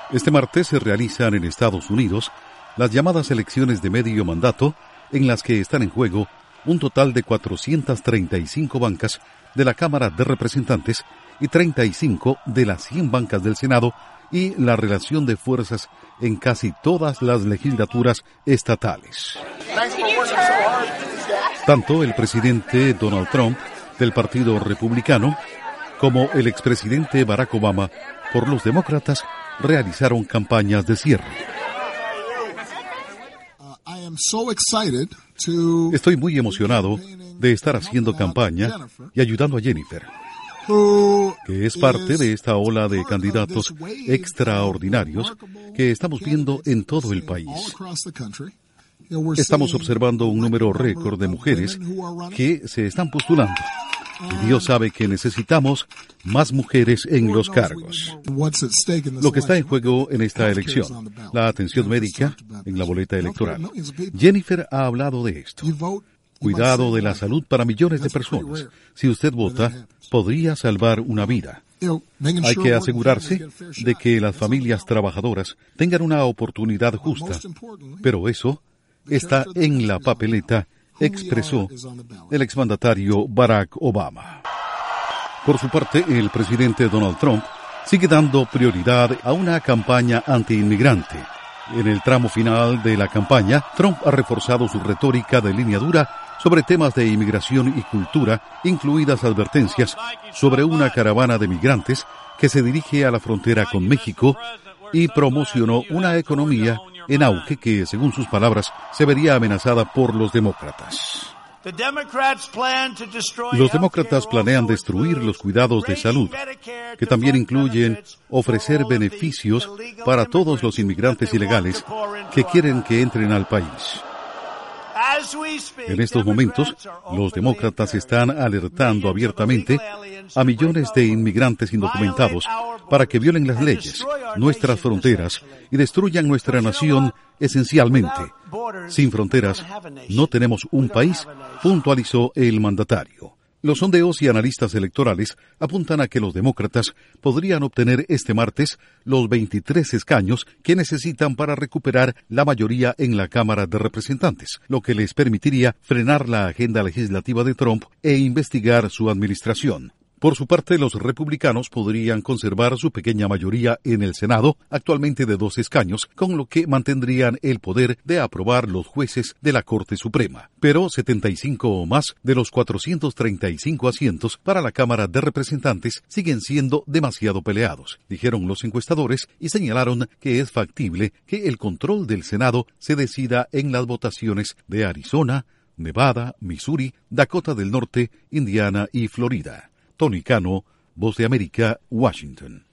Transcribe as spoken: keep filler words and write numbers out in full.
Este martes se realizan en Estados Unidos las llamadas elecciones de medio mandato, en las que están en juego un total de cuatrocientas treinta y cinco bancas de la Cámara de Representantes y treinta y cinco de las cien bancas del Senado, y la relación de fuerzas en casi todas las legislaturas estatales. Tanto el presidente Donald Trump, del Partido Republicano, como el expresidente Barack Obama, por los demócratas, realizaron campañas de cierre. Estoy muy emocionado de estar haciendo campaña y ayudando a Jennifer, que es parte de esta ola de candidatos extraordinarios que estamos viendo en todo el país. Estamos observando un número récord de mujeres que se están postulando. Y Dios sabe que necesitamos más mujeres en los cargos. Lo que está en juego en esta elección, la atención médica en la boleta electoral. Jennifer ha hablado de esto. Cuidado de la salud para millones de personas. Si usted vota, podría salvar una vida. Hay que asegurarse de que las familias trabajadoras tengan una oportunidad justa. Pero eso está en la papeleta, expresó el exmandatario Barack Obama. Por su parte, el presidente Donald Trump sigue dando prioridad a una campaña anti-inmigrante. En el tramo final de la campaña, Trump ha reforzado su retórica de línea dura sobre temas de inmigración y cultura, incluidas advertencias sobre una caravana de migrantes que se dirige a la frontera con México, y promocionó una economía en auge que, según sus palabras, se vería amenazada por los demócratas. Los demócratas planean destruir los cuidados de salud, que también incluyen ofrecer beneficios para todos los inmigrantes ilegales que quieren que entren al país. En estos momentos, los demócratas están alertando abiertamente a millones de inmigrantes indocumentados para que violen las leyes, nuestras fronteras y destruyan nuestra nación esencialmente. Sin fronteras, no tenemos un país, puntualizó el mandatario. Los sondeos y analistas electorales apuntan a que los demócratas podrían obtener este martes los veintitrés escaños que necesitan para recuperar la mayoría en la Cámara de Representantes, lo que les permitiría frenar la agenda legislativa de Trump e investigar su administración. Por su parte, los republicanos podrían conservar su pequeña mayoría en el Senado, actualmente de dos escaños, con lo que mantendrían el poder de aprobar los jueces de la Corte Suprema. Pero setenta y cinco o más de los cuatrocientos treinta y cinco asientos para la Cámara de Representantes siguen siendo demasiado peleados, dijeron los encuestadores, y señalaron que es factible que el control del Senado se decida en las votaciones de Arizona, Nevada, Missouri, Dakota del Norte, Indiana y Florida. Tony Cano, Voz de América, Washington.